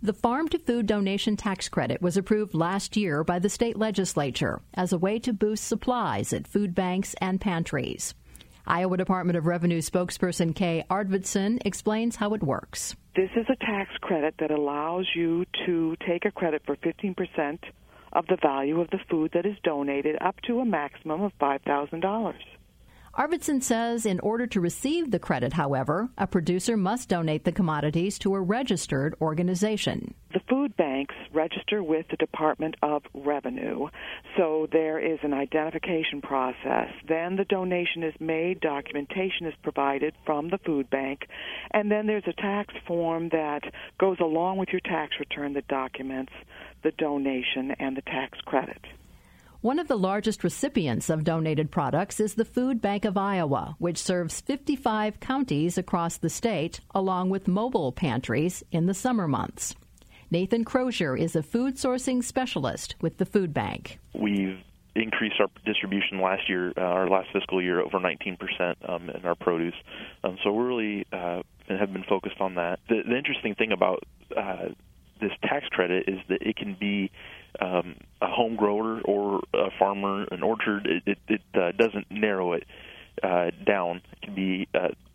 The farm-to-food donation tax credit was approved last year by the state legislature as a way to boost supplies at food banks and pantries. Iowa Department of Revenue spokesperson Kay Arvidsson explains how it works. This is a tax credit that allows you to take a credit for 15% of the value of the food that is donated up to a maximum of $5,000. Arvidsson says in order to receive the credit, however, a producer must donate the commodities to a registered organization. The food banks register with the Department of Revenue, so there is an identification process. Then the donation is made, documentation is provided from the food bank, and then there's a tax form that goes along with your tax return that documents the donation and the tax credit. One of the largest recipients of donated products is the Food Bank of Iowa, which serves 55 counties across the state, along with mobile pantries in the summer months. Nathan Crozier is a food sourcing specialist with the Food Bank. We've increased our distribution last year, our last fiscal year, over 19% in our produce. So we really have been focused on that. The interesting thing about this tax credit is that it can be a home grower or a farmer, an orchard. It doesn't narrow it down. It can be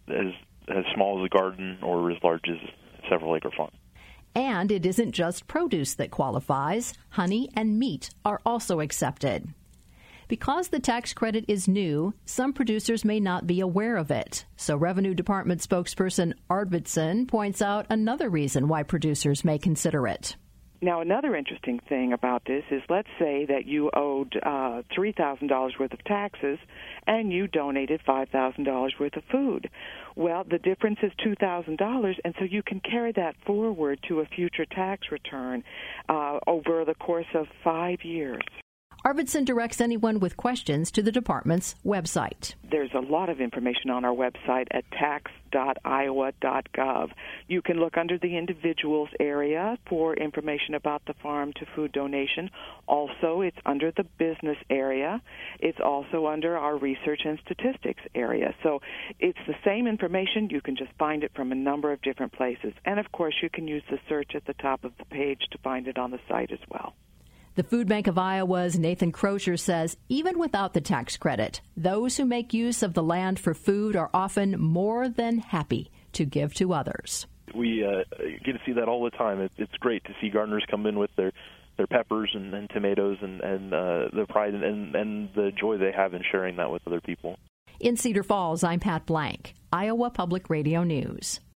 as small as a garden or as large as a several-acre farm. And it isn't just produce that qualifies. Honey and meat are also accepted. Because the tax credit is new, some producers may not be aware of it. So Revenue Department spokesperson Arvidsson points out another reason why producers may consider it. Now, another interesting thing about this is, let's say that you owed $3,000 worth of taxes and you donated $5,000 worth of food. Well, the difference is $2,000, and so you can carry that forward to a future tax return over the course of 5 years. Arvidsson directs anyone with questions to the department's website. There's a lot of information on our website at tax.iowa.gov. You can look under the individuals area for information about the farm-to-food donation. Also, it's under the business area. It's also under our research and statistics area. So it's the same information. You can just find it from a number of different places. And, of course, you can use the search at the top of the page to find it on the site as well. The Food Bank of Iowa's Nathan Crozier says even without the tax credit, those who make use of the land for food are often more than happy to give to others. We get to see that all the time. It's great to see gardeners come in with their peppers and tomatoes and the pride and the joy they have in sharing that with other people. In Cedar Falls, I'm Pat Blank, Iowa Public Radio News.